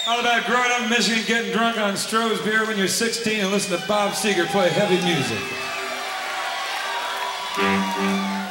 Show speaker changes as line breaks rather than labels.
All about growing up in Michigan, getting drunk on Stroh's beer when you're 16 and listen to Bob Seger play heavy music.